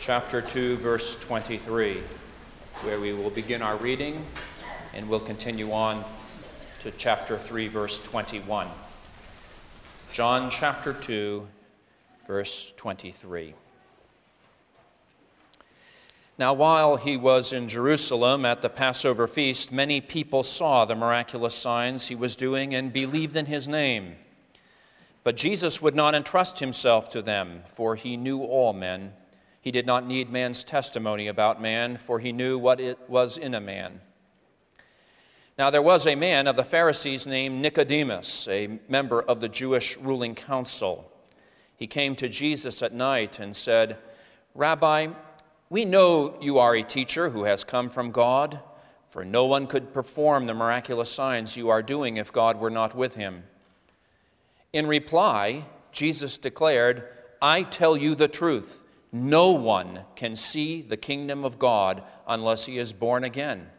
chapter 2, verse 23, where we will begin our reading and we'll continue on to chapter 3, verse 21. John chapter 2, verse 23. Now, while he was in Jerusalem at the Passover feast, many people saw the miraculous signs he was doing and believed in his name. But Jesus would not entrust himself to them, for he knew all men. He did not need man's testimony about man, for he knew what it was in a man. Now there was a man of the Pharisees named Nicodemus, a member of the Jewish ruling council. He came to Jesus at night and said, "Rabbi, we know you are a teacher who has come from God, for no one could perform the miraculous signs you are doing if God were not with him." In reply, Jesus declared, "I tell you the truth. No one can see the kingdom of God unless he is born again."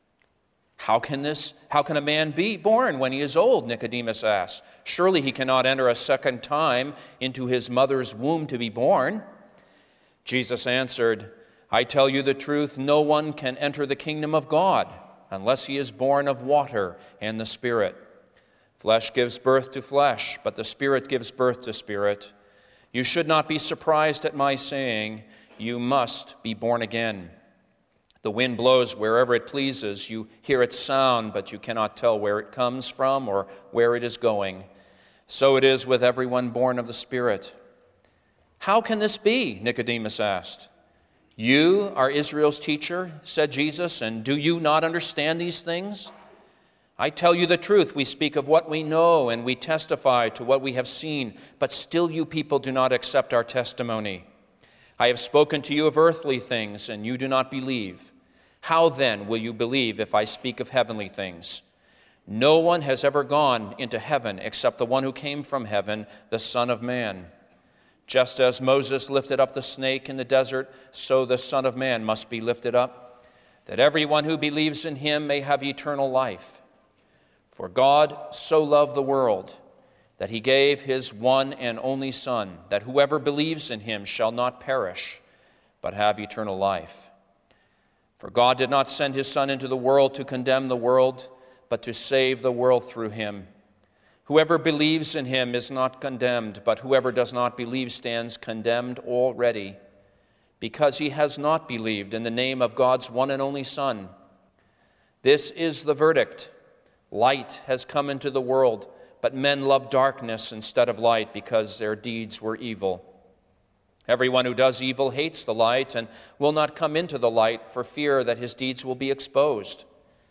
How can a man be born when he is old?" Nicodemus asked. "Surely he cannot enter a second time into his mother's womb to be born." Jesus answered, "I tell you the truth, no one can enter the kingdom of God unless he is born of water and the Spirit. Flesh gives birth to flesh, but the Spirit gives birth to spirit. You should not be surprised at my saying, 'You must be born again.' The wind blows wherever it pleases. You hear its sound, but you cannot tell where it comes from or where it is going. So it is with everyone born of the Spirit." "How can this be?" Nicodemus asked. "You are Israel's teacher," said Jesus, "and do you not understand these things? I tell you the truth, we speak of what we know and we testify to what we have seen, but still you people do not accept our testimony. I have spoken to you of earthly things, and you do not believe. How then will you believe if I speak of heavenly things? No one has ever gone into heaven except the one who came from heaven, the Son of Man. Just as Moses lifted up the snake in the desert, so the Son of Man must be lifted up, that everyone who believes in him may have eternal life. For God so loved the world that he gave his one and only Son, that whoever believes in him shall not perish, but have eternal life. For God did not send his Son into the world to condemn the world, but to save the world through him. Whoever believes in him is not condemned, but whoever does not believe stands condemned already, because he has not believed in the name of God's one and only Son. This is the verdict. Light has come into the world, but men love darkness instead of light because their deeds were evil. Everyone who does evil hates the light and will not come into the light for fear that his deeds will be exposed.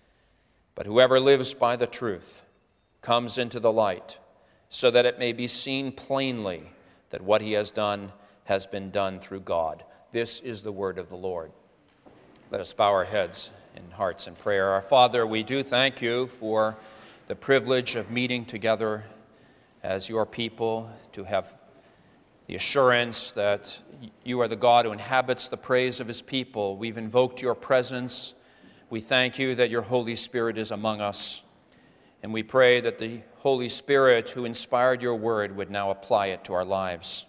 But whoever lives by the truth comes into the light, so that it may be seen plainly that what he has done has been done through God. This is the word of the Lord. Let us bow our heads and hearts in prayer. Our Father, we do thank you for the privilege of meeting together as your people, to have the assurance that you are the God who inhabits the praise of his people. We've invoked your presence. We thank you that your Holy Spirit is among us. And we pray that the Holy Spirit who inspired your word would now apply it to our lives.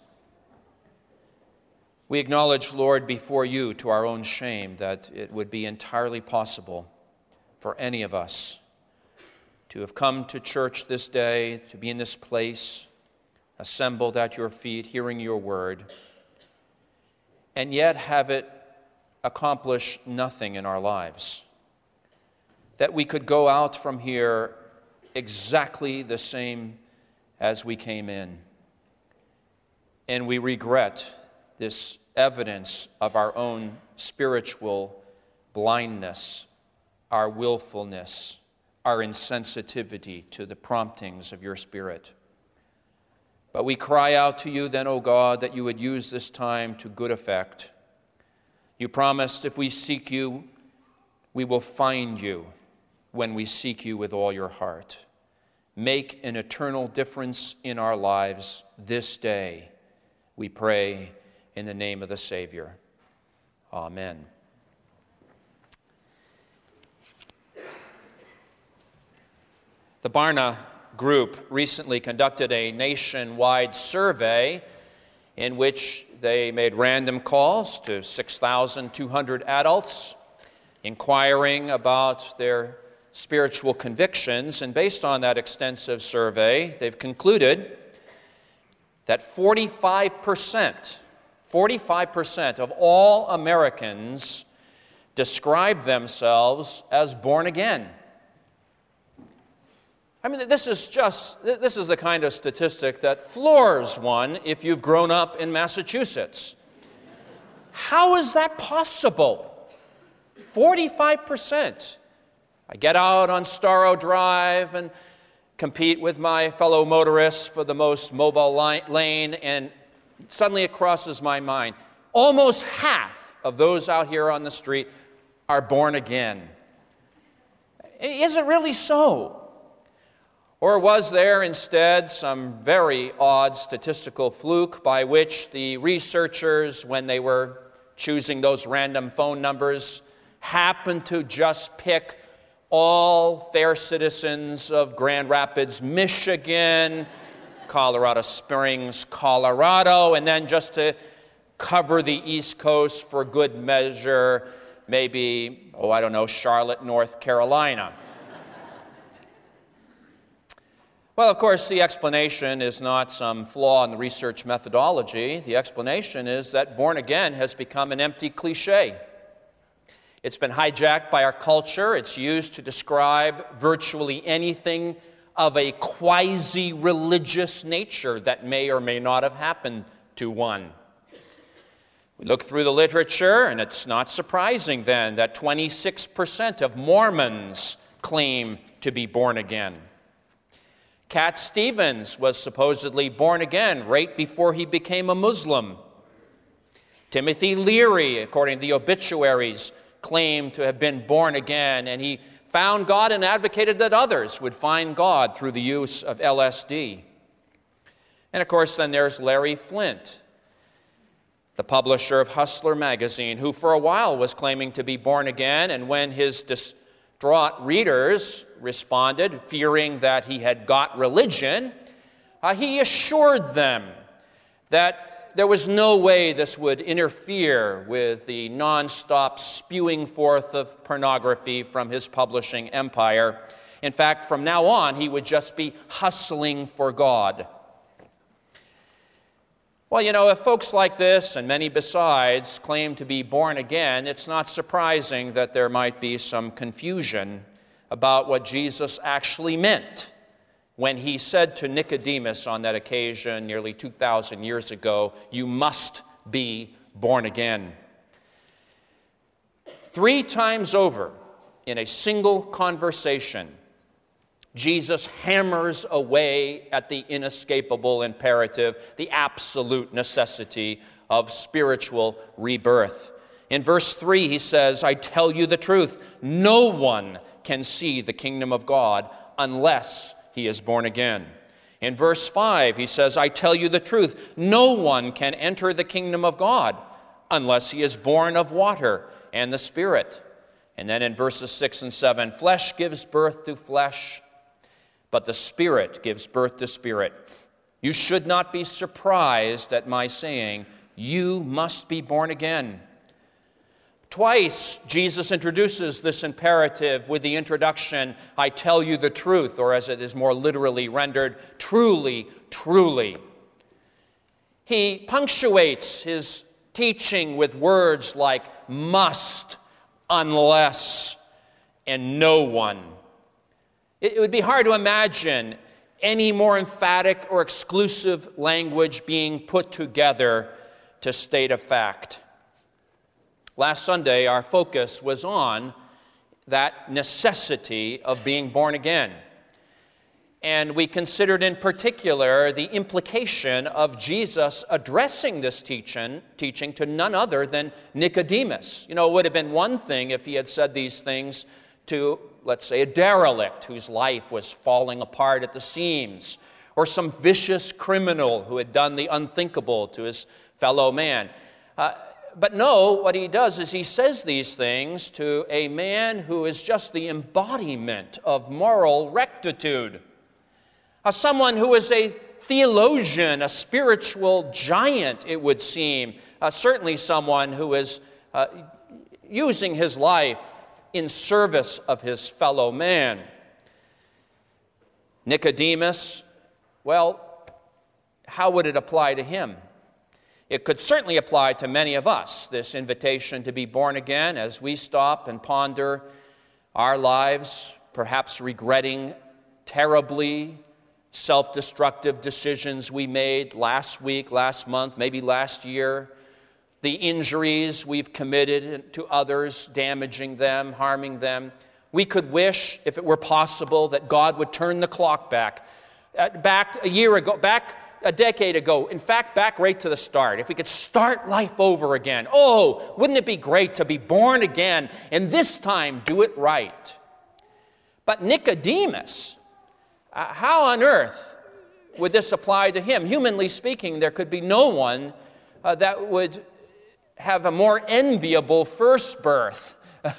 We acknowledge, Lord, before you, to our own shame, that it would be entirely possible for any of us to have come to church this day, to be in this place, assembled at your feet, hearing your word, and yet have it accomplish nothing in our lives. That we could go out from here exactly the same as we came in. And we regret this evidence of our own spiritual blindness, our willfulness, our insensitivity to the promptings of your Spirit. But we cry out to you then, O God, that you would use this time to good effect. You promised if we seek you, we will find you when we seek you with all your heart. Make an eternal difference in our lives this day, we pray in the name of the Savior. Amen. The Barna Group recently conducted a nationwide survey in which they made random calls to 6,200 adults, inquiring about their spiritual convictions. And based on that extensive survey, they've concluded that 45% of all Americans describe themselves as born again. I mean, this is the kind of statistic that floors one if you've grown up in Massachusetts. How is that possible? 45%. I get out on Starro Drive and compete with my fellow motorists for the most mobile lane, and suddenly it crosses my mind. Almost half of those out here on the street are born again. Is it really so? Or was there instead some very odd statistical fluke by which the researchers, when they were choosing those random phone numbers, happened to just pick all fair citizens of Grand Rapids, Michigan, Colorado Springs, Colorado, and then just to cover the East Coast for good measure, maybe, Charlotte, North Carolina. Well, of course, the explanation is not some flaw in the research methodology. The explanation is that born again has become an empty cliche. It's been hijacked by our culture. It's used to describe virtually anything of a quasi-religious nature that may or may not have happened to one. We look through the literature, and it's not surprising then that 26% of Mormons claim to be born again. Cat Stevens was supposedly born again right before he became a Muslim. Timothy Leary, according to the obituaries, claimed to have been born again, and he found God and advocated that others would find God through the use of LSD. And of course, then there's Larry Flint, the publisher of Hustler magazine, who for a while was claiming to be born again, and when his distraught readers responded, fearing that he had got religion, he assured them that there was no way this would interfere with the nonstop spewing forth of pornography from his publishing empire. In fact, from now on, he would just be hustling for God. Well, if folks like this and many besides claim to be born again, it's not surprising that there might be some confusion about what Jesus actually meant when he said to Nicodemus on that occasion nearly 2,000 years ago, "You must be born again." 3 times over in a single conversation, Jesus hammers away at the inescapable imperative, the absolute necessity of spiritual rebirth. In verse 3, he says, "I tell you the truth, no one can see the kingdom of God unless he is born again." In verse 5, he says, "I tell you the truth, no one can enter the kingdom of God unless he is born of water and the Spirit." And then in verses 6 and 7, "Flesh gives birth to flesh, but the Spirit gives birth to spirit. You should not be surprised at my saying, you must be born again." Twice, Jesus introduces this imperative with the introduction, "I tell you the truth," or as it is more literally rendered, "truly, truly." He punctuates his teaching with words like must, unless, and no one. It would be hard to imagine any more emphatic or exclusive language being put together to state a fact. Last Sunday, our focus was on that necessity of being born again. And we considered in particular the implication of Jesus addressing this teaching to none other than Nicodemus. It would have been one thing if he had said these things to, let's say, a derelict whose life was falling apart at the seams, or some vicious criminal who had done the unthinkable to his fellow man. But no, what he does is he says these things to a man who is just the embodiment of moral rectitude. Someone who is a theologian, a spiritual giant, it would seem. Certainly someone who is using his life in service of his fellow man. Nicodemus, well, how would it apply to him? It could certainly apply to many of us, this invitation to be born again, as we stop and ponder our lives, perhaps regretting terribly self-destructive decisions we made last week, last month, maybe last year, the injuries we've committed to others, damaging them, harming them. We could wish, if it were possible, that God would turn the clock back a year ago, back a decade ago, in fact, back right to the start. If we could start life over again. Oh, wouldn't it be great to be born again, and this time do it right? But Nicodemus, how on earth would this apply to him? Humanly speaking, there could be no one that would have a more enviable first birth.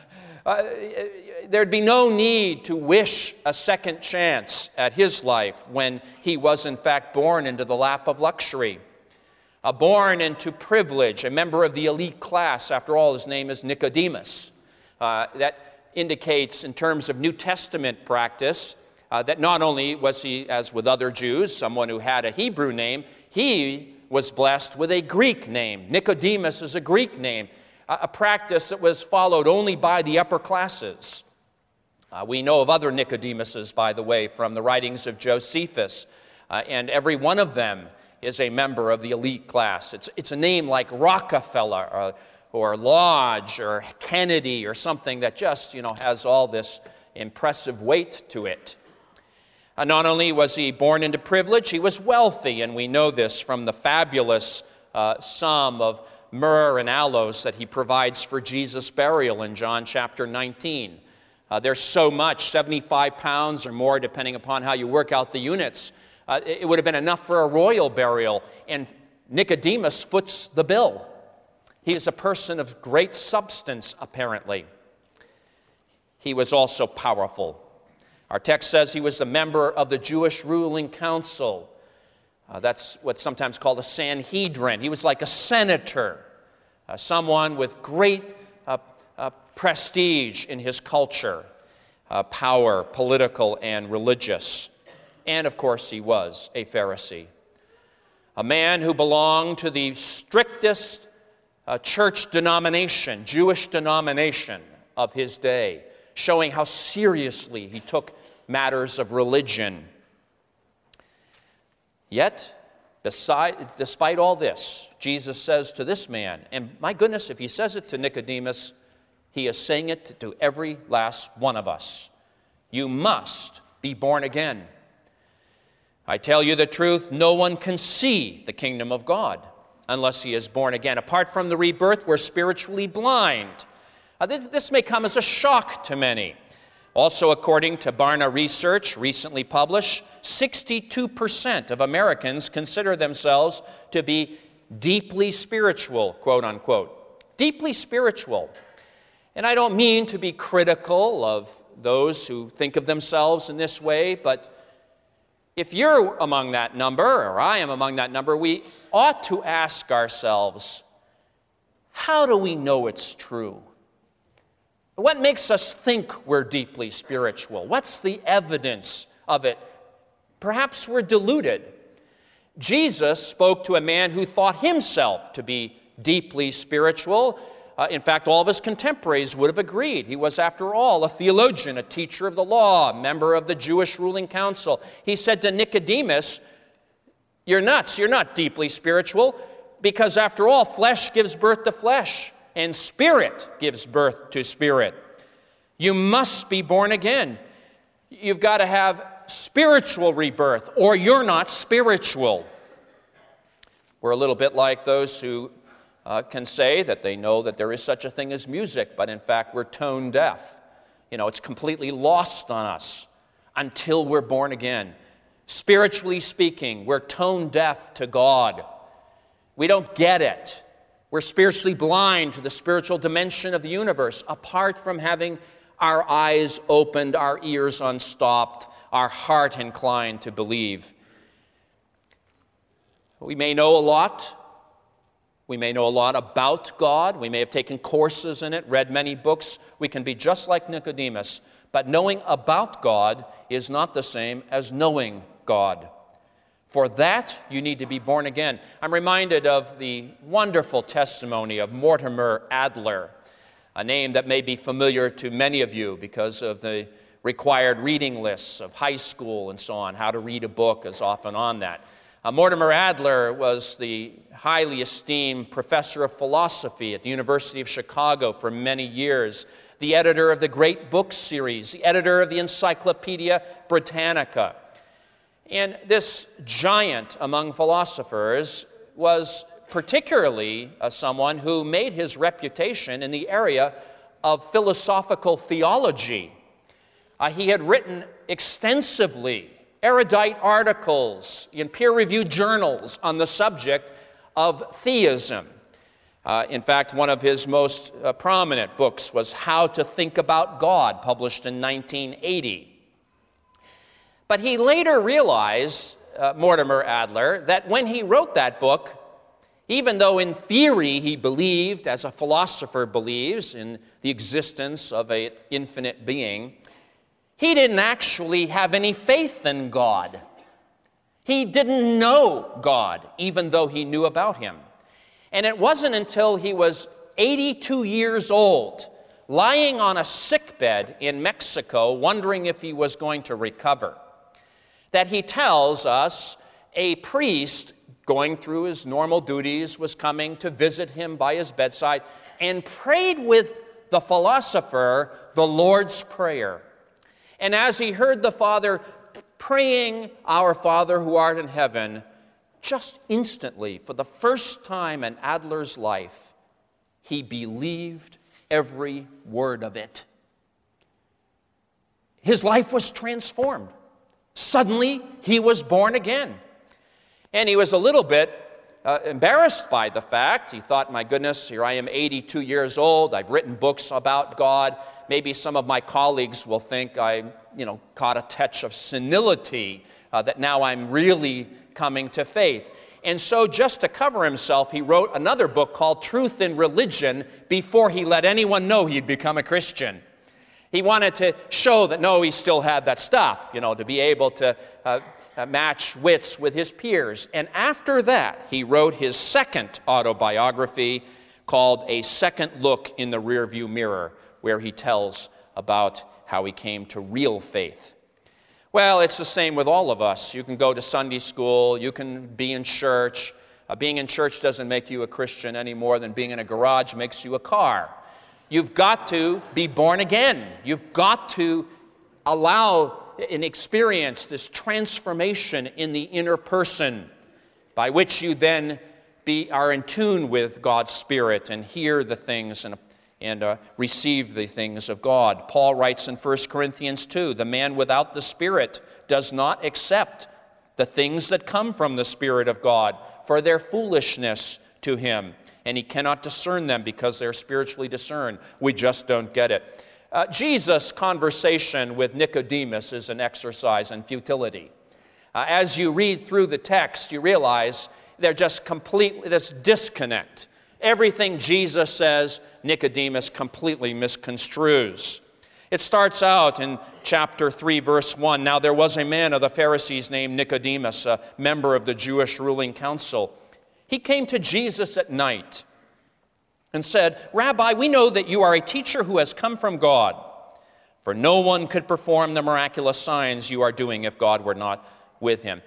There'd be no need to wish a second chance at his life when he was in fact born into the lap of luxury, born into privilege, a member of the elite class. After all, his name is Nicodemus. That indicates, in terms of New Testament practice, that not only was he, as with other Jews, someone who had a Hebrew name, he was blessed with a Greek name. Nicodemus is a Greek name, a practice that was followed only by the upper classes. We know of other Nicodemuses, by the way, from the writings of Josephus, and every one of them is a member of the elite class. It's a name like Rockefeller or Lodge or Kennedy or something that just, has all this impressive weight to it. Not only was he born into privilege, he was wealthy, and we know this from the fabulous sum of myrrh and aloes that he provides for Jesus' burial in John chapter 19. There's so much, 75 pounds or more, depending upon how you work out the units. It would have been enough for a royal burial, and Nicodemus foots the bill. He is a person of great substance, apparently. He was also powerful. Our text says he was a member of the Jewish ruling council. That's what's sometimes called a Sanhedrin. He was like a senator, someone with great prestige in his culture, power, political and religious. And of course, he was a Pharisee, a man who belonged to the strictest church denomination, Jewish denomination of his day, showing how seriously he took matters of religion. Yet, despite all this, Jesus says to this man, and my goodness, if he says it to Nicodemus, he is saying it to every last one of us. You must be born again. I tell you the truth, no one can see the kingdom of God unless he is born again. Apart from the rebirth, we're spiritually blind. This may come as a shock to many. Also, according to Barna Research, recently published, 62% of Americans consider themselves to be deeply spiritual, quote unquote. Deeply spiritual. And I don't mean to be critical of those who think of themselves in this way, but if you're among that number, or I am among that number, we ought to ask ourselves, how do we know it's true? What makes us think we're deeply spiritual? What's the evidence of it? Perhaps we're deluded. Jesus spoke to a man who thought himself to be deeply spiritual. In fact, all of his contemporaries would have agreed. He was, after all, a theologian, a teacher of the law, a member of the Jewish ruling council. He said to Nicodemus, "You're nuts. You're not deeply spiritual, because after all, flesh gives birth to flesh, and spirit gives birth to spirit. You must be born again. You've got to have spiritual rebirth, or you're not spiritual." We're a little bit like those who can say that they know that there is such a thing as music, but in fact we're tone deaf. It's completely lost on us until we're born again. Spiritually speaking, we're tone deaf to God. We don't get it. We're spiritually blind to the spiritual dimension of the universe, apart from having our eyes opened, our ears unstopped, our heart inclined to believe. We may know a lot. We may know a lot about God. We may have taken courses in it, read many books. We can be just like Nicodemus. But knowing about God is not the same as knowing God. For that, you need to be born again. I'm reminded of the wonderful testimony of Mortimer Adler, a name that may be familiar to many of you because of the required reading lists of high school and so on. How to read a book is often on that. Mortimer Adler was the highly esteemed professor of philosophy at the University of Chicago for many years, the editor of the Great Books series, the editor of the Encyclopedia Britannica. And this giant among philosophers was particularly someone who made his reputation in the area of philosophical theology. He had written extensively erudite articles in peer-reviewed journals on the subject of theism. In fact, one of his most prominent books was How to Think About God, published in 1980. But he later realized, Mortimer Adler, that when he wrote that book, even though in theory he believed, as a philosopher believes, in the existence of an infinite being, he didn't actually have any faith in God. He didn't know God, even though he knew about him. And it wasn't until he was 82 years old, lying on a sickbed in Mexico, wondering if he was going to recover, that he tells us a priest going through his normal duties was coming to visit him by his bedside and prayed with the philosopher the Lord's Prayer. And as he heard the Father praying, "Our Father who art in heaven," just instantly, for the first time in Adler's life, he believed every word of it. His life was transformed. Suddenly, he was born again. And he was a little bit embarrassed by the fact. He thought, my goodness, here I am 82 years old. I've written books about God. Maybe some of my colleagues will think I, caught a touch of senility, that now I'm really coming to faith. And so just to cover himself, he wrote another book called Truth in Religion before he let anyone know he'd become a Christian. He wanted to show that, no, he still had that stuff, to be able to match wits with his peers. And after that, he wrote his second autobiography called A Second Look in the Rearview Mirror, where he tells about how he came to real faith. Well, it's the same with all of us. You can go to Sunday school, you can be in church. Being in church doesn't make you a Christian any more than being in a garage makes you a car. You've got to be born again. You've got to allow and experience this transformation in the inner person, by which you then are in tune with God's Spirit and hear the things and receive the things of God. Paul writes in 1 Corinthians 2, the man without the Spirit does not accept the things that come from the Spirit of God, for their foolishness to him, and he cannot discern them because they're spiritually discerned. We just don't get it. Jesus' conversation with Nicodemus is an exercise in futility. As you read through the text, you realize they're just completely, this disconnect. Everything Jesus says, Nicodemus completely misconstrues. It starts out in chapter 3, verse 1. Now there was a man of the Pharisees named Nicodemus, a member of the Jewish ruling council. He came to Jesus at night and said, Rabbi, we know that you are a teacher who has come from God, for no one could perform the miraculous signs you are doing if God were not with him.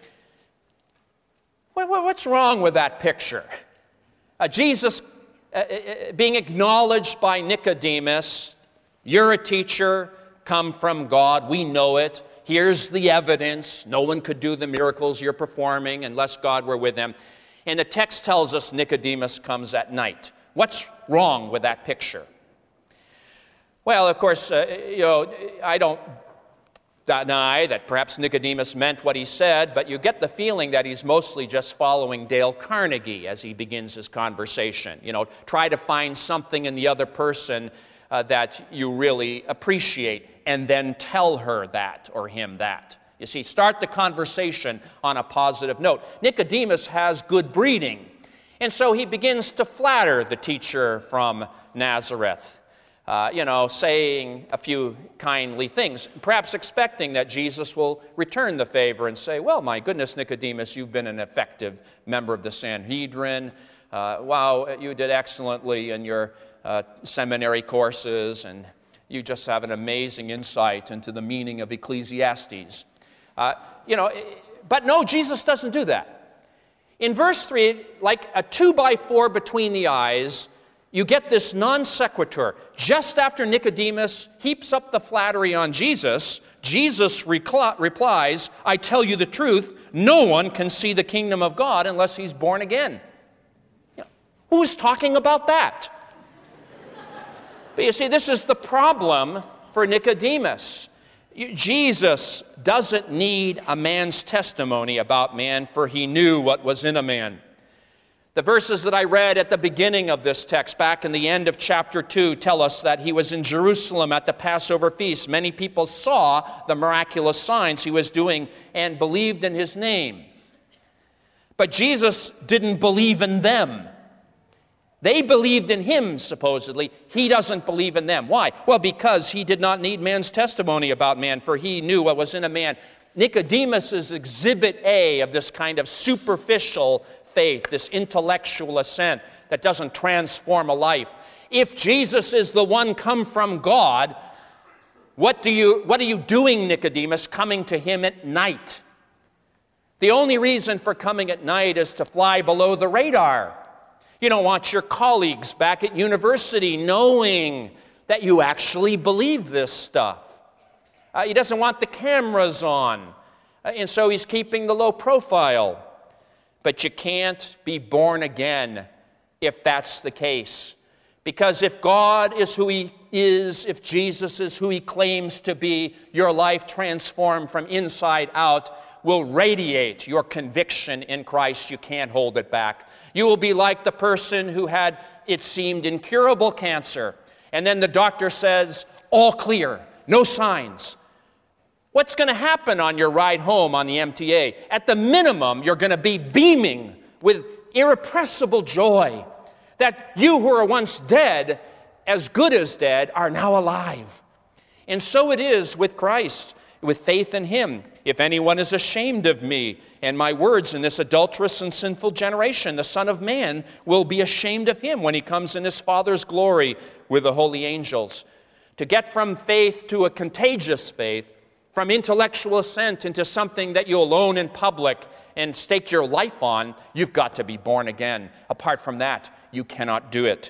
What's wrong with that picture? Jesus being acknowledged by Nicodemus, you're a teacher, come from God, we know it. Here's the evidence. No one could do the miracles you're performing unless God were with them. And the text tells us Nicodemus comes at night. What's wrong with that picture? Well, of course, I don't deny that perhaps Nicodemus meant what he said, but you get the feeling that he's mostly just following Dale Carnegie as he begins his conversation. Try to find something in the other person that you really appreciate, and then tell her that or him that. You see, start the conversation on a positive note. Nicodemus has good breeding, and so he begins to flatter the teacher from Nazareth, saying a few kindly things, perhaps expecting that Jesus will return the favor and say, well, my goodness, Nicodemus, you've been an effective member of the Sanhedrin. Wow, you did excellently in your seminary courses, and you just have an amazing insight into the meaning of Ecclesiastes. But no, Jesus doesn't do that. In verse 3, like a 2x4 between the eyes, you get this non sequitur. Just after Nicodemus heaps up the flattery on Jesus, Jesus replies, I tell you the truth, no one can see the kingdom of God unless he's born again. Who's talking about that? But you see, this is the problem for Nicodemus. Jesus doesn't need a man's testimony about man, for he knew what was in a man. The verses that I read at the beginning of this text, back in the end of chapter 2, tell us that he was in Jerusalem at the Passover feast. Many people saw the miraculous signs he was doing and believed in his name. But Jesus didn't believe in them. They believed in him, supposedly. He doesn't believe in them. Why? Well, because he did not need man's testimony about man, for he knew what was in a man. Nicodemus is exhibit A of this kind of superficial faith, this intellectual assent that doesn't transform a life. If Jesus is the one come from God, what are you doing, Nicodemus, coming to him at night? The only reason for coming at night is to fly below the radar. You don't want your colleagues back at university knowing that you actually believe this stuff. He doesn't want the cameras on, and so he's keeping the low profile. But you can't be born again if that's the case. Because if God is who he is, if Jesus is who he claims to be, your life transformed from inside out will radiate your conviction in Christ. You can't hold it back. You will be like the person who had, it seemed, incurable cancer. And then the doctor says, all clear, no signs. What's going to happen on your ride home on the MTA? At the minimum, you're going to be beaming with irrepressible joy that you who were once dead, as good as dead, are now alive. And so it is with Christ, with faith in him. If anyone is ashamed of me and my words in this adulterous and sinful generation, the Son of Man will be ashamed of him when he comes in his Father's glory with the holy angels. To get from faith to a contagious faith, from intellectual assent into something that you'll own in public and stake your life on, you've got to be born again. Apart from that, you cannot do it.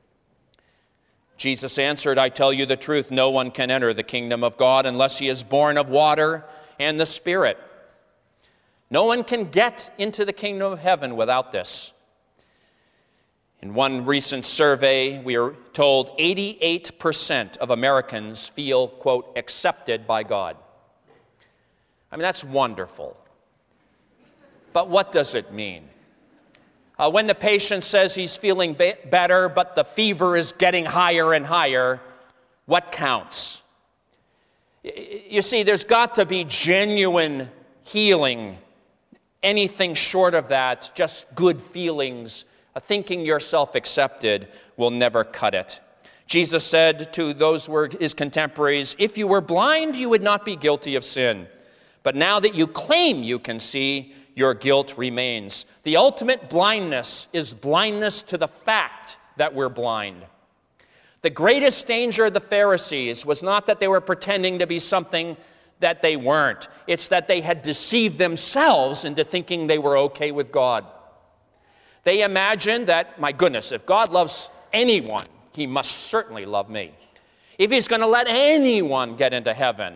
Jesus answered, I tell you the truth, no one can enter the kingdom of God unless he is born of water and the Spirit. No one can get into the kingdom of heaven without this. In one recent survey, we are told 88% of Americans feel, quote, accepted by God. I mean, that's wonderful. But what does it mean? When the patient says he's feeling better, but the fever is getting higher and higher, what counts? You see, there's got to be genuine healing. Anything short of that, just good feelings, thinking yourself accepted, will never cut it. Jesus said to those who were his contemporaries, if you were blind, you would not be guilty of sin. But now that you claim you can see, your guilt remains. The ultimate blindness is blindness to the fact that we're blind. The greatest danger of the Pharisees was not that they were pretending to be something that they weren't. It's that they had deceived themselves into thinking they were okay with God. They imagined that, my goodness, if God loves anyone, he must certainly love me. If he's going to let anyone get into heaven,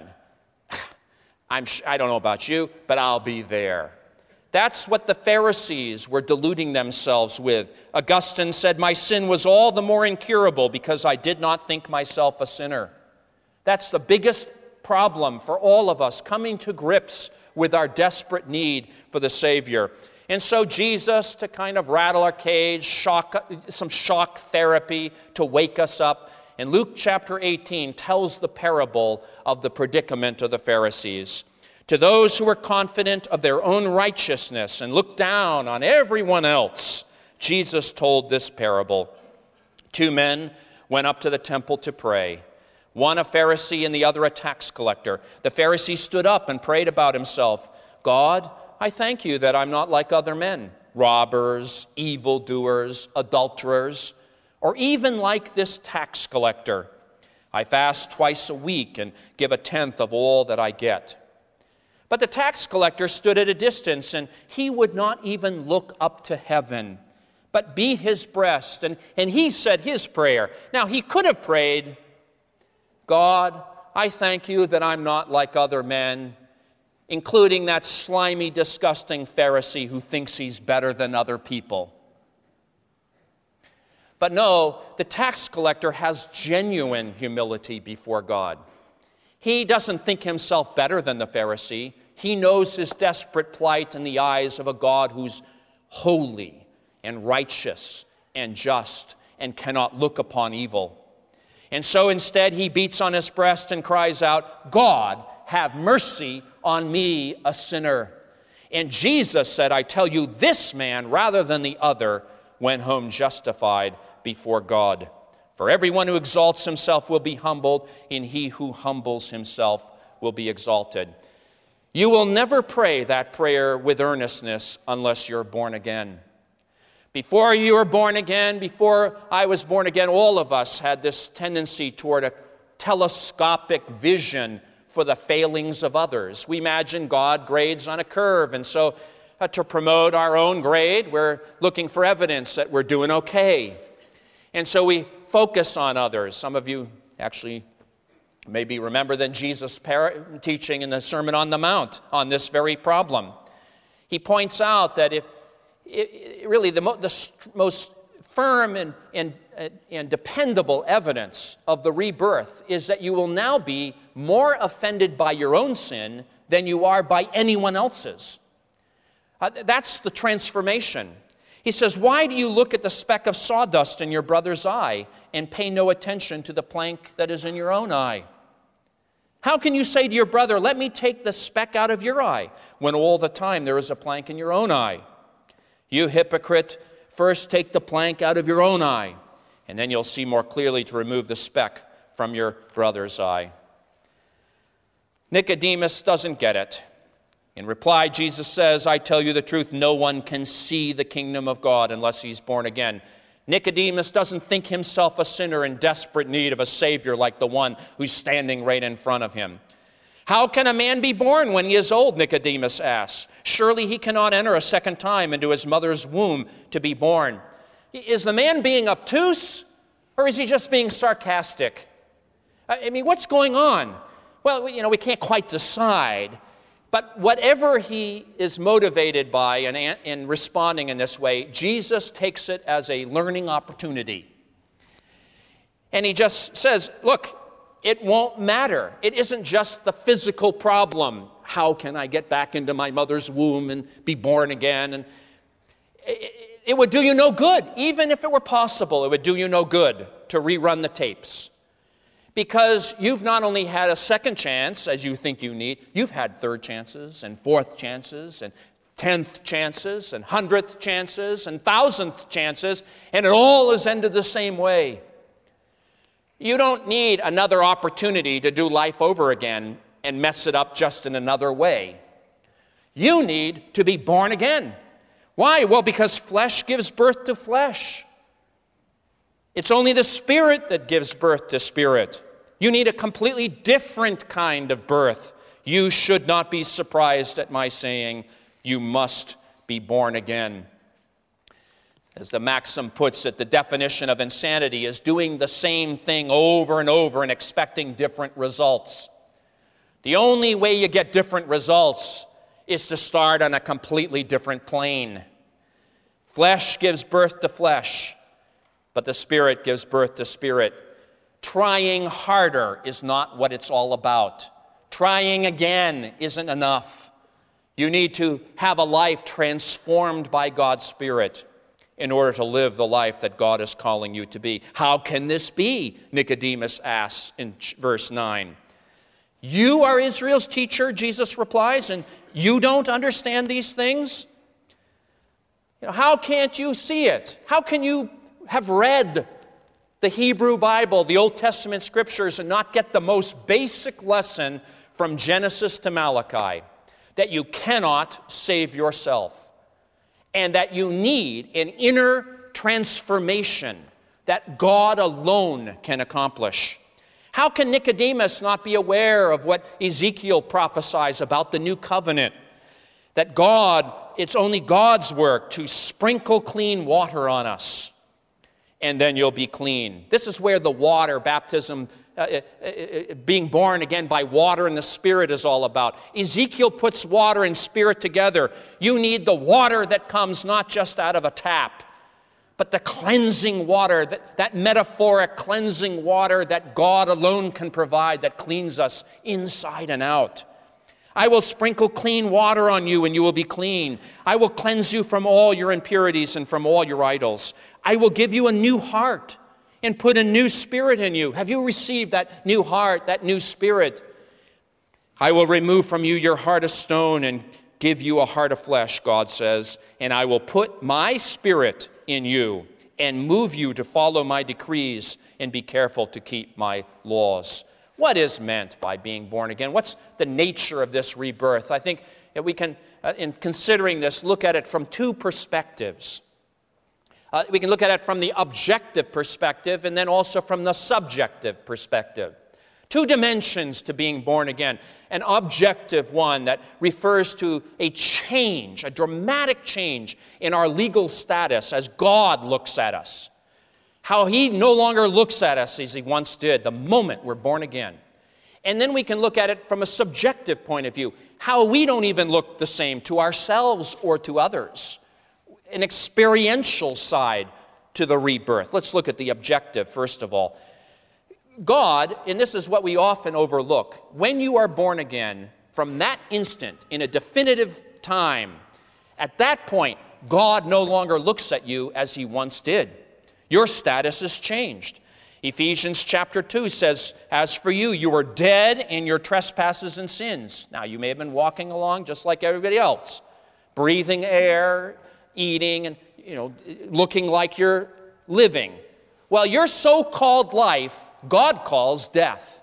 I don't know about you, but I'll be there. That's what the Pharisees were deluding themselves with. Augustine said, my sin was all the more incurable because I did not think myself a sinner. That's the biggest problem for all of us, coming to grips with our desperate need for the Savior. And so Jesus, to kind of rattle our cage, some shock therapy to wake us up, in Luke chapter 18 tells the parable of the predicament of the Pharisees. To those who were confident of their own righteousness and looked down on everyone else, Jesus told this parable. 2 men went up to the temple to pray, one a Pharisee and the other a tax collector. The Pharisee stood up and prayed about himself, God, I thank you that I'm not like other men, robbers, evildoers, adulterers, or even like this tax collector. I fast twice a week and give a tenth of all that I get. But the tax collector stood at a distance, and he would not even look up to heaven, but beat his breast, and he said his prayer. Now, he could have prayed, God, I thank you that I'm not like other men, including that slimy, disgusting Pharisee who thinks he's better than other people. But no, the tax collector has genuine humility before God. He doesn't think himself better than the Pharisee. He knows his desperate plight in the eyes of a God who's holy and righteous and just and cannot look upon evil. And so instead he beats on his breast and cries out, God, have mercy on me, a sinner. And Jesus said, I tell you, this man, rather than the other, went home justified before God. For everyone who exalts himself will be humbled, and he who humbles himself will be exalted. You will never pray that prayer with earnestness unless you're born again. Before you were born again, before I was born again, all of us had this tendency toward a telescopic vision for the failings of others. We imagine God grades on a curve, and so to promote our own grade, we're looking for evidence that we're doing okay. And so we focus on others. Some of you actually maybe remember than Jesus' teaching in the Sermon on the Mount on this very problem. He points out that if really the most firm and dependable evidence of the rebirth is that you will now be more offended by your own sin than you are by anyone else's. That's the transformation. He says, why do you look at the speck of sawdust in your brother's eye and pay no attention to the plank that is in your own eye? How can you say to your brother, let me take the speck out of your eye, when all the time there is a plank in your own eye? You hypocrite, first take the plank out of your own eye, and then you'll see more clearly to remove the speck from your brother's eye. Nicodemus doesn't get it. In reply, Jesus says, I tell you the truth, no one can see the kingdom of God unless he's born again. Nicodemus doesn't think himself a sinner in desperate need of a Savior like the one who's standing right in front of him. How can a man be born when he is old? Nicodemus asks. Surely he cannot enter a second time into his mother's womb to be born. Is the man being obtuse, or is he just being sarcastic? I mean, what's going on? Well, we can't quite decide. But whatever he is motivated by in responding in this way, Jesus takes it as a learning opportunity. And he just says, look, it won't matter. It isn't just the physical problem. How can I get back into my mother's womb and be born again? And it would do you no good. Even if it were possible, it would do you no good to rerun the tapes. Because you've not only had a second chance, as you think you need, you've had third chances and fourth chances and 10th chances and 100th chances and 1,000th chances, and it all has ended the same way. You don't need another opportunity to do life over again and mess it up just in another way. You need to be born again. Why? Well, because flesh gives birth to flesh. It's only the Spirit that gives birth to spirit. You need a completely different kind of birth. You should not be surprised at my saying, you must be born again. As the maxim puts it, the definition of insanity is doing the same thing over and over and expecting different results. The only way you get different results is to start on a completely different plane. Flesh gives birth to flesh, but the Spirit gives birth to spirit. Trying harder is not what it's all about. Trying again isn't enough. You need to have a life transformed by God's Spirit in order to live the life that God is calling you to be. How can this be? Nicodemus asks in verse 9. You are Israel's teacher, Jesus replies, and you don't understand these things? How can't you see it? How can you have read the Hebrew Bible, the Old Testament Scriptures, and not get the most basic lesson from Genesis to Malachi? That you cannot save yourself, and that you need an inner transformation that God alone can accomplish. How can Nicodemus not be aware of what Ezekiel prophesies about the new covenant? That it's only God's work to sprinkle clean water on us, and then you'll be clean. This is where the water baptism, being born again by water and the Spirit is all about. Ezekiel puts water and Spirit together. You need the water that comes not just out of a tap, but the cleansing water, that metaphoric cleansing water that God alone can provide, that cleans us inside and out. I will sprinkle clean water on you, and you will be clean. I will cleanse you from all your impurities and from all your idols. I will give you a new heart and put a new spirit in you. Have you received that new heart, that new spirit? I will remove from you your heart of stone and give you a heart of flesh, God says, and I will put my spirit in you and move you to follow my decrees and be careful to keep my laws. What is meant by being born again? What's the nature of this rebirth? I think that we can, in considering this, look at it from two perspectives. We can look at it from the objective perspective and then also from the subjective perspective. Two dimensions to being born again. An objective one that refers to a change, a dramatic change in our legal status as God looks at us. How He no longer looks at us as He once did the moment we're born again. And then we can look at it from a subjective point of view. How we don't even look the same to ourselves or to others. An experiential side to the rebirth. Let's look at the objective first of all. God, and this is what we often overlook, when you are born again, from that instant, in a definitive time, at that point, God no longer looks at you as He once did. Your status is changed. Ephesians chapter 2 says, as for you, you were dead in your trespasses and sins. Now, you may have been walking along just like everybody else, breathing air, eating, and looking like you're living. Well, your so-called life, God calls death,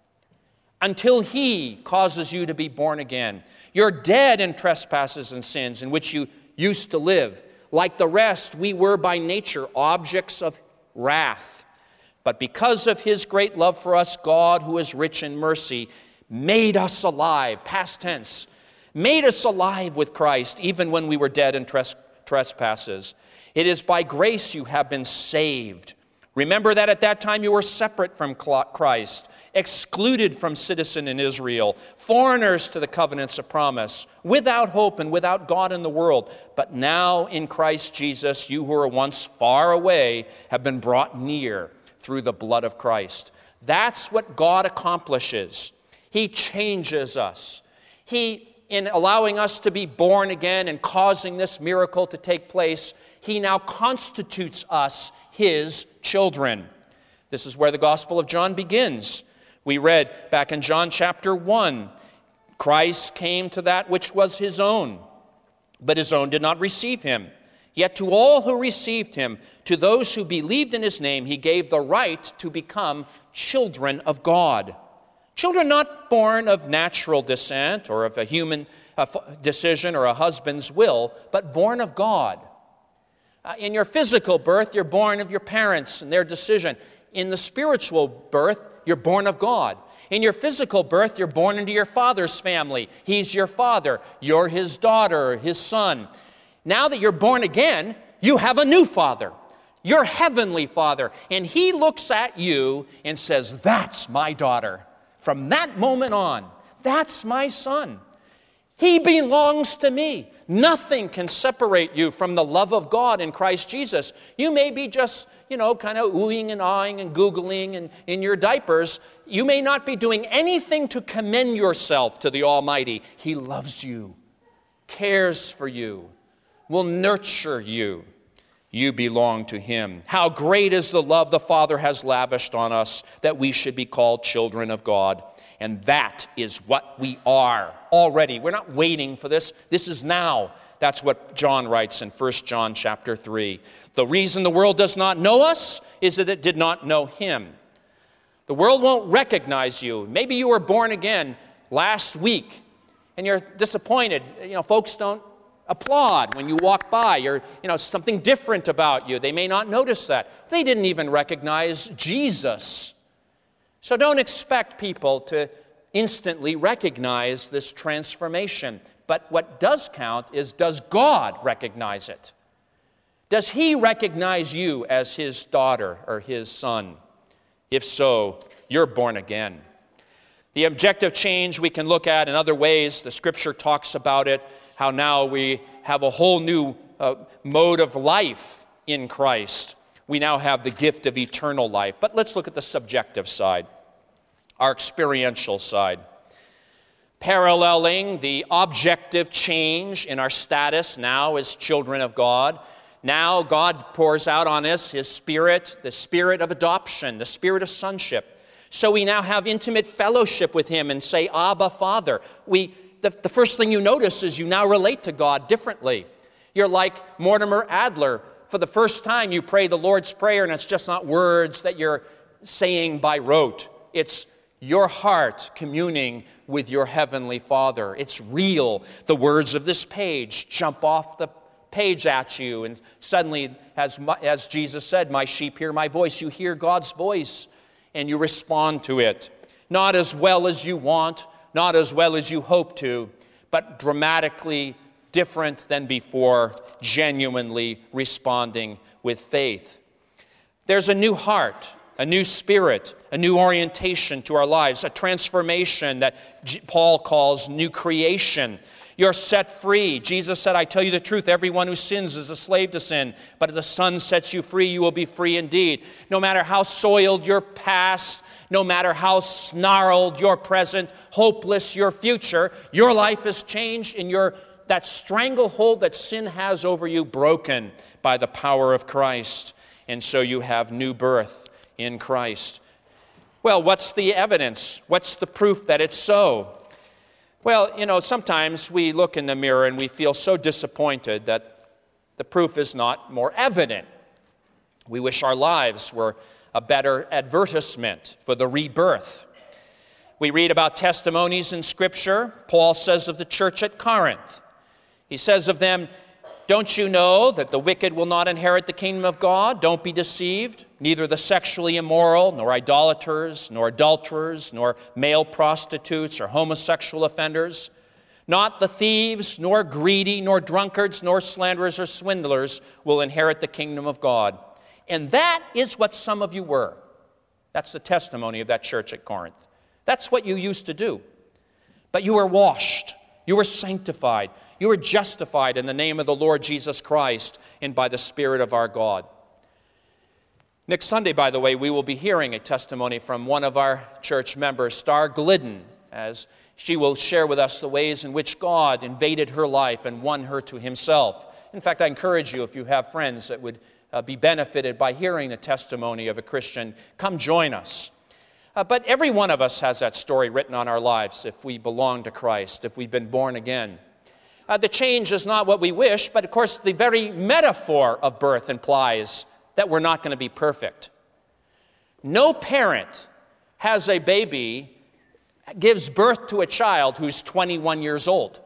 until He causes you to be born again. You're dead in trespasses and sins in which you used to live. Like the rest, we were by nature objects of wrath. But because of His great love for us, God, who is rich in mercy, made us alive, past tense, made us alive with Christ, even when we were dead in trespasses. It is by grace you have been saved. Remember that at that time you were separate from Christ, excluded from citizen in Israel, foreigners to the covenants of promise, without hope and without God in the world. But now in Christ Jesus, you who were once far away have been brought near through the blood of Christ. That's what God accomplishes. He changes us. He, in allowing us to be born again and causing this miracle to take place, He now constitutes us His children. This is where the Gospel of John begins. We read back in John chapter 1, Christ came to that which was His own, but His own did not receive Him. Yet to all who received Him, to those who believed in His name, He gave the right to become children of God. Children not born of natural descent or of a human decision or a husband's will, but born of God. In your physical birth, you're born of your parents and their decision. In the spiritual birth, you're born of God. In your physical birth, you're born into your father's family. He's your father. You're his daughter, his son. Now that you're born again, you have a new father, your heavenly Father. And He looks at you and says, that's my daughter. From that moment on, that's my son. He belongs to me. Nothing can separate you from the love of God in Christ Jesus. You may be just, kind of oohing and ahhing and googling and in your diapers. You may not be doing anything to commend yourself to the Almighty. He loves you, cares for you, will nurture you. You belong to Him. How great is the love the Father has lavished on us that we should be called children of God. And that is what we are already. We're not waiting for this. This is now. That's what John writes in 1 John chapter 3. The reason the world does not know us is that it did not know him. The world won't recognize you. Maybe you were born again last week and you're disappointed. Folks don't applaud when you walk by. Something different about you. They may not notice that. They didn't even recognize Jesus. So don't expect people to instantly recognize this transformation. But what does count is, does God recognize it? Does he recognize you as his daughter or his son? If so, you're born again. The objective change we can look at in other ways. The scripture talks about it, how now we have a whole new mode of life in Christ. We now have the gift of eternal life. But let's look at the subjective side, our experiential side. Paralleling the objective change in our status now as children of God, now God pours out on us his Spirit, the Spirit of adoption, the Spirit of sonship. So we now have intimate fellowship with him and say, Abba, Father. The first thing you notice is you now relate to God differently. You're like Mortimer Adler. For the first time you pray the Lord's Prayer, and it's just not words that you're saying by rote. It's your heart communing with your heavenly Father. It's real. The words of this page jump off the page at you, and suddenly, as Jesus said, my sheep hear my voice. You hear God's voice, and you respond to it. Not as well as you want, not as well as you hope to, but dramatically different than before, genuinely responding with faith. There's a new heart, a new spirit, a new orientation to our lives, a transformation that Paul calls new creation. You're set free. Jesus said, I tell you the truth, everyone who sins is a slave to sin. But if the Son sets you free, you will be free indeed. No matter how soiled your past, no matter how snarled your present, hopeless your future, your life is changed and that stranglehold that sin has over you broken by the power of Christ. And so you have new birth in Christ. Well, what's the evidence? What's the proof that it's so? Well, sometimes we look in the mirror and we feel so disappointed that the proof is not more evident. We wish our lives were a better advertisement for the rebirth. We read about testimonies in Scripture. Paul says of the church at Corinth, he says of them, don't you know that the wicked will not inherit the kingdom of God? Don't be deceived. Neither the sexually immoral, nor idolaters, nor adulterers, nor male prostitutes, or homosexual offenders, not the thieves, nor greedy, nor drunkards, nor slanderers or swindlers will inherit the kingdom of God. And that is what some of you were. That's the testimony of that church at Corinth. That's what you used to do. But you were washed. You were sanctified. You were justified in the name of the Lord Jesus Christ and by the Spirit of our God. Next Sunday, by the way, we will be hearing a testimony from one of our church members, Star Glidden, as she will share with us the ways in which God invaded her life and won her to himself. In fact, I encourage you, if you have friends that would be benefited by hearing the testimony of a Christian, come join us. But every one of us has that story written on our lives if we belong to Christ, if we've been born again. The change is not what we wish, but of course the very metaphor of birth implies that we're not going to be perfect. No parent has a baby, gives birth to a child who's 21 years old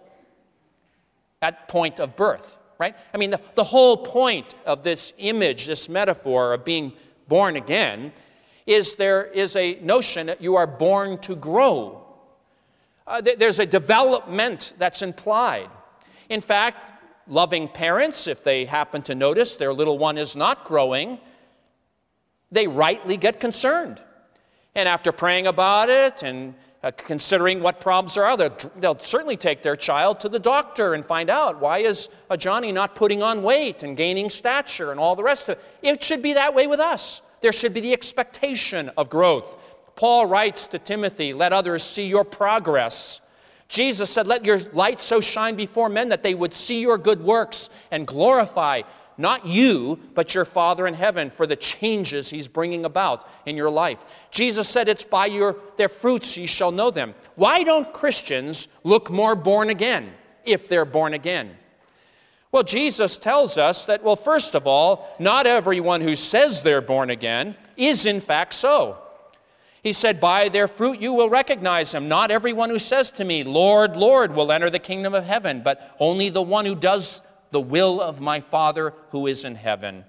at point of birth, right? I mean, the whole point of this image, this metaphor of being born again, is there is a notion that you are born to grow. There's a development that's implied. In fact, loving parents, if they happen to notice their little one is not growing, they rightly get concerned. And after praying about it and considering what problems there are, they'll certainly take their child to the doctor and find out, why is Johnny not putting on weight and gaining stature and all the rest of it? It should be that way with us. There should be the expectation of growth. Paul writes to Timothy, let others see your progress. Jesus said, let your light so shine before men that they would see your good works and glorify Not you, but your Father in heaven for the changes he's bringing about in your life. Jesus said it's by their fruits ye shall know them. Why don't Christians look more born again if they're born again? Well, Jesus tells us that, well, first of all, not everyone who says they're born again is in fact so. He said, by their fruit you will recognize them. Not everyone who says to me, Lord, Lord, will enter the kingdom of heaven, but only the one who does the will of my Father who is in heaven.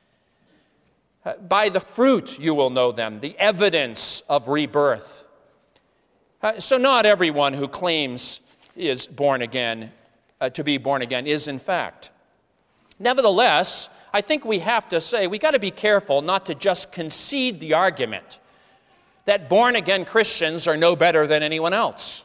By the fruit you will know them, the evidence of rebirth. So not everyone who claims is born again, to be born again, is in fact. Nevertheless, I think we have to say, we got to be careful not to just concede the argument that born-again Christians are no better than anyone else.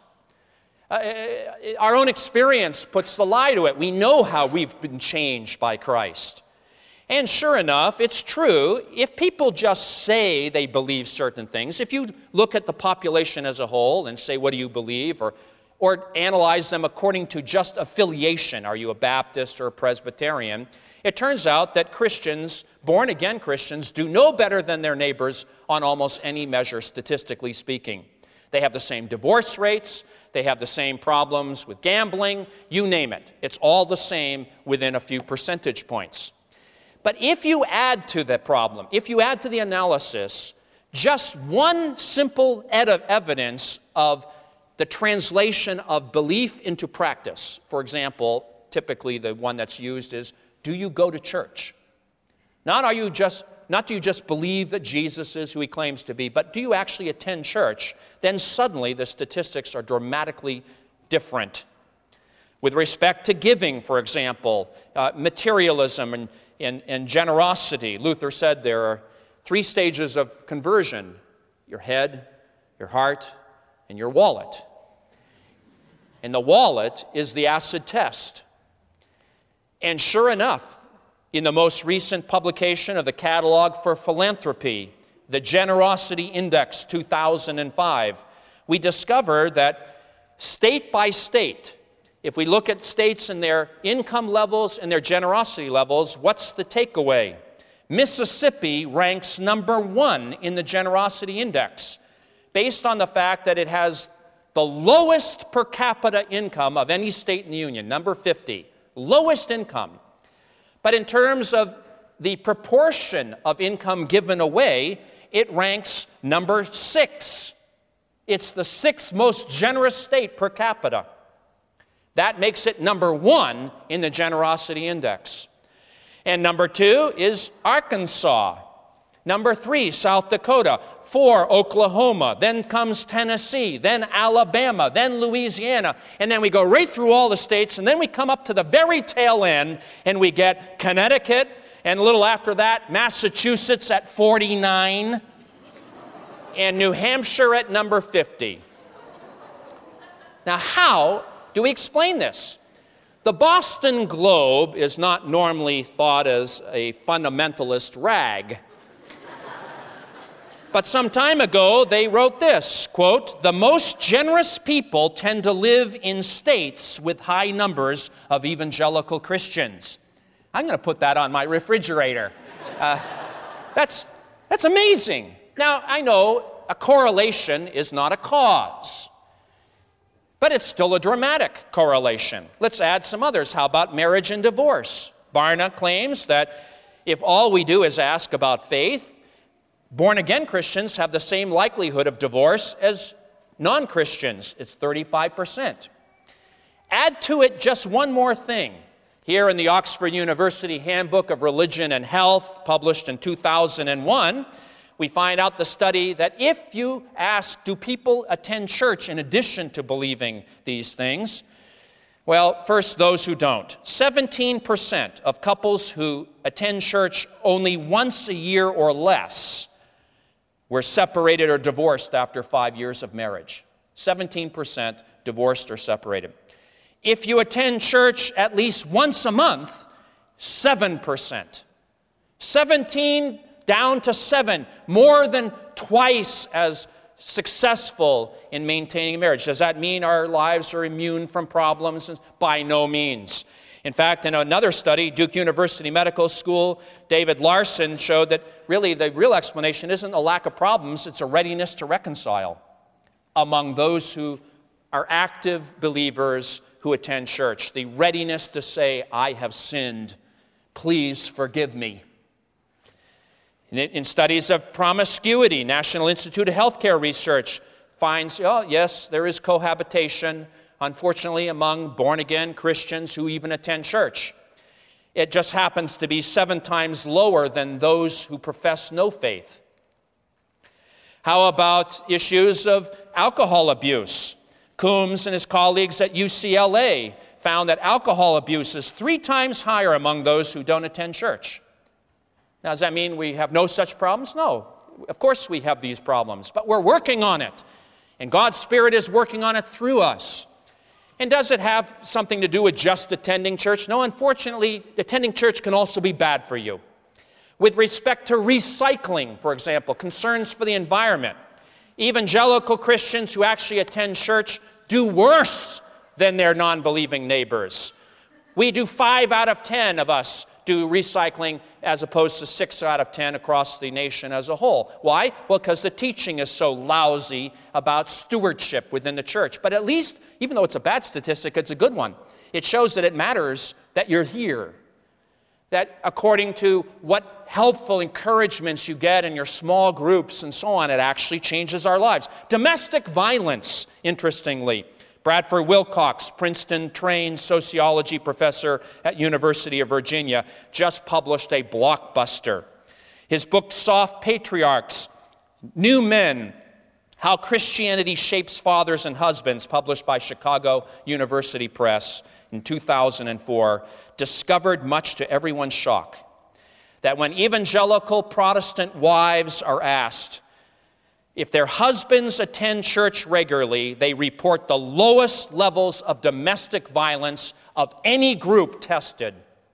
Our own experience puts the lie to it. We know how we've been changed by Christ. And sure enough, it's true, if people just say they believe certain things, if you look at the population as a whole and say, what do you believe? Or analyze them according to just affiliation, are you a Baptist or a Presbyterian? It turns out that Christians, born-again Christians, do no better than their neighbors on almost any measure, statistically speaking. They have the same divorce rates, they have the same problems with gambling, you name it. It's all the same within a few percentage points. But if you add to the problem, if you add to the analysis, just one simple evidence of the translation of belief into practice, for example, typically the one that's used is, do you go to church? Not do you just believe that Jesus is who he claims to be, but do you actually attend church? Then suddenly the statistics are dramatically different. With respect to giving, for example, materialism and generosity, Luther said there are 3 stages of conversion: your head, your heart, and your wallet. And the wallet is the acid test. And sure enough, in the most recent publication of the Catalog for Philanthropy, the Generosity Index 2005, we discover that state by state, if we look at states and their income levels and their generosity levels, what's the takeaway? Mississippi ranks number 1 in the Generosity Index, based on the fact that it has the lowest per capita income of any state in the Union, number 50. Lowest income. But in terms of the proportion of income given away, it ranks number 6. It's the 6th most generous state per capita. That makes it number 1 in the Generosity Index. And number 2 is Arkansas. Number 3, South Dakota. 4, Oklahoma. Then comes Tennessee. Then Alabama. Then Louisiana. And then we go right through all the states, and then we come up to the very tail end, and we get Connecticut, and a little after that, Massachusetts at 49, and New Hampshire at number 50. Now, how do we explain this? The Boston Globe is not normally thought as a fundamentalist rag. But some time ago, they wrote this, quote, "The most generous people tend to live in states with high numbers of evangelical Christians." I'm going to put that on my refrigerator. That's amazing. Now, I know a correlation is not a cause, but it's still a dramatic correlation. Let's add some others. How about marriage and divorce? Barna claims that if all we do is ask about faith, born-again Christians have the same likelihood of divorce as non-Christians. It's 35%. Add to it just one more thing. Here in the Oxford University Handbook of Religion and Health, published in 2001, we find out the study that if you ask, do people attend church in addition to believing these things? Well, first, those who don't. 17% of couples who attend church only once a year or less were separated or divorced after 5 years of marriage. 17% divorced or separated. If you attend church at least once a month, 7%. 17 down to 7, more than twice as successful in maintaining marriage. Does that mean our lives are immune from problems? By no means. In fact, in another study, Duke University Medical School, David Larson showed that really the real explanation isn't a lack of problems, it's a readiness to reconcile among those who are active believers who attend church. The readiness to say, I have sinned, please forgive me. In studies of promiscuity, National Institute of Healthcare Research finds, oh, yes, there is cohabitation, unfortunately, among born-again Christians who even attend church. It just happens to be 7 times lower than those who profess no faith. How about issues of alcohol abuse? Coombs and his colleagues at UCLA found that alcohol abuse is 3 times higher among those who don't attend church. Now, does that mean we have no such problems? No. Of course we have these problems, but we're working on it. And God's Spirit is working on it through us. And does it have something to do with just attending church? No, unfortunately, attending church can also be bad for you. With respect to recycling, for example, concerns for the environment, evangelical Christians who actually attend church do worse than their non-believing neighbors. We do 5 out of 10 of us do recycling as opposed to 6 out of 10 across the nation as a whole. Why? Well, because the teaching is so lousy about stewardship within the church. But at least, even though it's a bad statistic, it's a good one. It shows that it matters that you're here. That according to what helpful encouragements you get in your small groups and so on, it actually changes our lives. Domestic violence, interestingly. Bradford Wilcox, Princeton-trained sociology professor at University of Virginia, just published a blockbuster. His book, Soft Patriarchs, New Men, How Christianity Shapes Fathers and Husbands, published by Chicago University Press in 2004, discovered, much to everyone's shock, that when evangelical Protestant wives are asked if their husbands attend church regularly, they report the lowest levels of domestic violence of any group tested.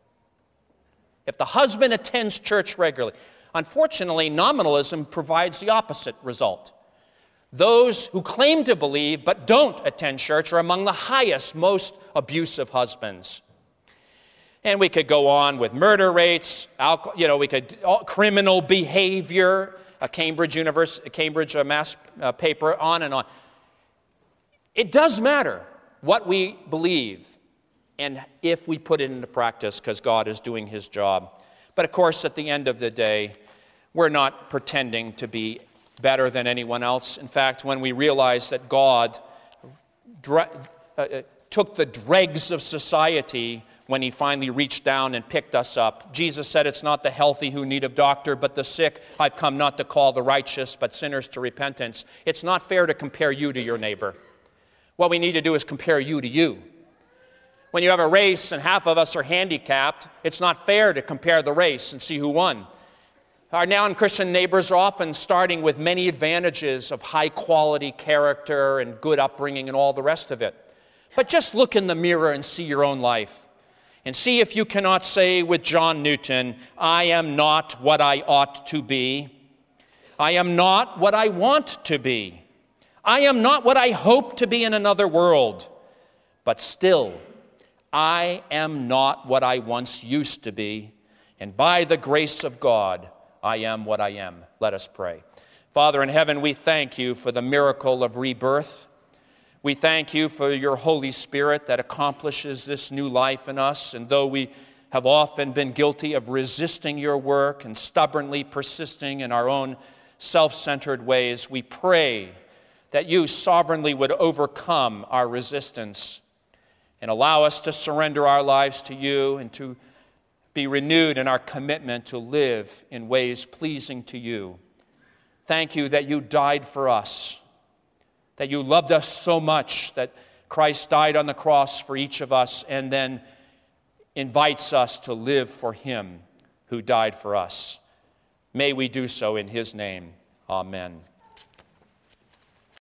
If the husband attends church regularly. Unfortunately, nominalism provides the opposite result. Those who claim to believe but don't attend church are among the highest, most abusive husbands. And we could go on with murder rates, criminal behavior, a Cambridge Mass paper, on and on. It does matter what we believe and if we put it into practice, because God is doing His job. But of course, at the end of the day, we're not pretending to be better than anyone else. In fact, when we realize that God took the dregs of society when He finally reached down and picked us up. Jesus said, it's not the healthy who need a doctor, but the sick. I've come not to call the righteous, but sinners to repentance. It's not fair to compare you to your neighbor. What we need to do is compare you to you. When you have a race and half of us are handicapped, it's not fair to compare the race and see who won. Our non-Christian neighbors are often starting with many advantages of high-quality character and good upbringing and all the rest of it. But just look in the mirror and see your own life. And see if you cannot say with John Newton, I am not what I ought to be. I am not what I want to be. I am not what I hope to be in another world. But still, I am not what I once used to be. And by the grace of God, I am what I am. Let us pray. Father in heaven, we thank you for the miracle of rebirth. We thank you for your Holy Spirit that accomplishes this new life in us. And though we have often been guilty of resisting your work and stubbornly persisting in our own self-centered ways, we pray that you sovereignly would overcome our resistance and allow us to surrender our lives to you and to be renewed in our commitment to live in ways pleasing to you. Thank you that you died for us, that you loved us so much that Christ died on the cross for each of us and then invites us to live for Him who died for us. May we do so in His name. Amen.